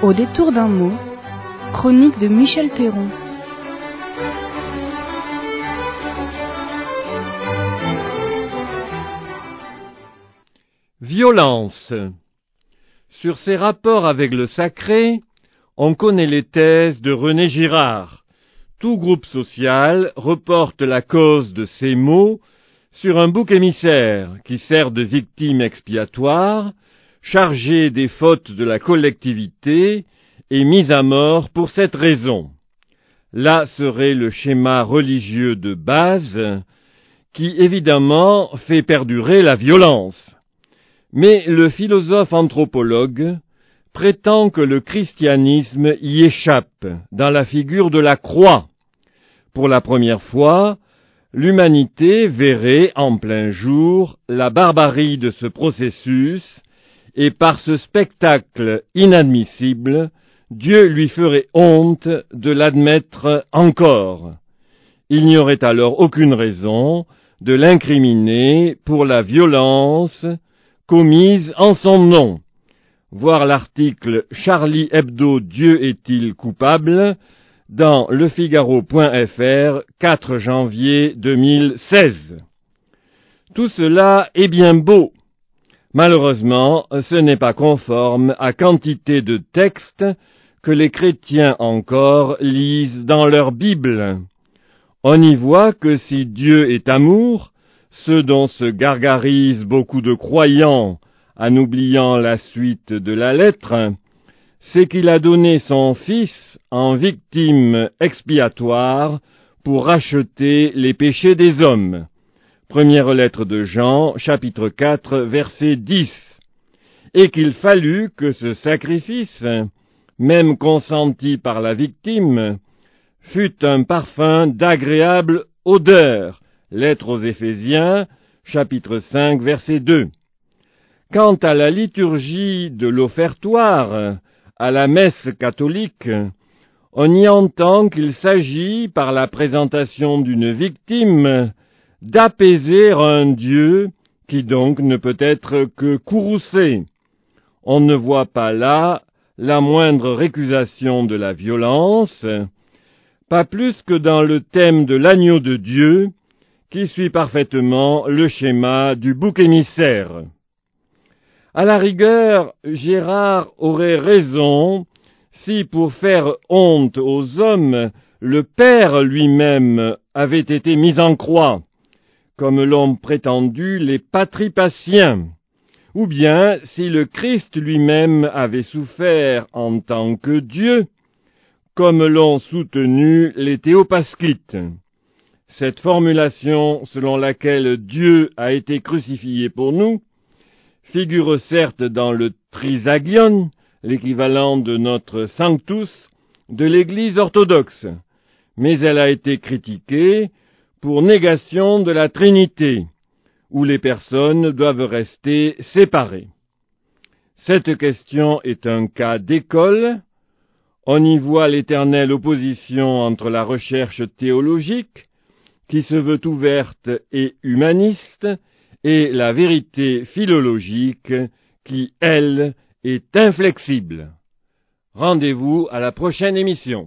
Au détour d'un mot, chronique de Michel Théron. Violence. Sur ses rapports avec le sacré, on connaît les thèses de René Girard. Tout groupe social reporte la cause de ces maux sur un bouc émissaire qui sert de victime expiatoire, chargé des fautes de la collectivité et mis à mort pour cette raison. Là serait le schéma religieux de base qui évidemment fait perdurer la violence. Mais le philosophe anthropologue prétend que le christianisme y échappe dans la figure de la croix. Pour la première fois, l'humanité verrait en plein jour la barbarie de ce processus, et par ce spectacle inadmissible, Dieu lui ferait honte de l'admettre encore. Il n'y aurait alors aucune raison de l'incriminer pour la violence commise en son nom. Voir l'article Charlie Hebdo, Dieu est-il coupable dans lefigaro.fr, 4 janvier 2016. Tout cela est bien beau. Malheureusement, ce n'est pas conforme à quantité de textes que les chrétiens encore lisent dans leur Bible. On y voit que si Dieu est amour, ce dont se gargarisent beaucoup de croyants en oubliant la suite de la lettre, c'est qu'il a donné son Fils en victime expiatoire pour racheter les péchés des hommes. Première lettre de Jean, chapitre 4, verset 10. Et qu'il fallut que ce sacrifice, même consenti par la victime, fût un parfum d'agréable odeur. Lettre aux Éphésiens, chapitre 5, verset 2. Quant à la liturgie de l'offertoire, à la messe catholique, on y entend qu'il s'agit, par la présentation d'une victime, d'apaiser un Dieu qui donc ne peut être que courroucé. On ne voit pas là la moindre récusation de la violence, pas plus que dans le thème de l'agneau de Dieu, qui suit parfaitement le schéma du bouc émissaire. À la rigueur, Gérard aurait raison si, pour faire honte aux hommes, le Père lui-même avait été mis en croix, comme l'ont prétendu les patripassiens, ou bien si le Christ lui-même avait souffert en tant que Dieu, comme l'ont soutenu les théopaschites. Cette formulation selon laquelle Dieu a été crucifié pour nous figure certes dans le Trisagion, l'équivalent de notre Sanctus de l'Église orthodoxe, mais elle a été critiquée pour négation de la Trinité, où les personnes doivent rester séparées. Cette question est un cas d'école. On y voit l'éternelle opposition entre la recherche théologique, qui se veut ouverte et humaniste, et la vérité philologique, qui, elle, est inflexible. Rendez-vous à la prochaine émission.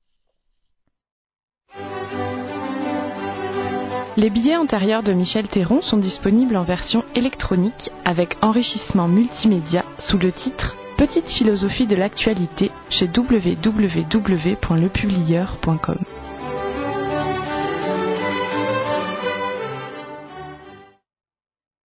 Les billets antérieurs de Michel Théron sont disponibles en version électronique avec enrichissement multimédia sous le titre « Petite philosophie de l'actualité » chez www.lepublieur.com.